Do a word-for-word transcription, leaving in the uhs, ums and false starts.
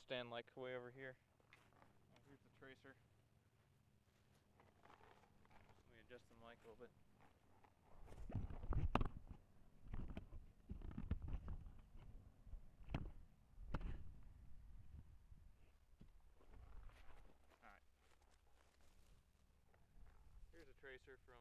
stand like way over here. Oh, here's the tracer. Let me adjust the mic a little bit. Alright. Here's a tracer from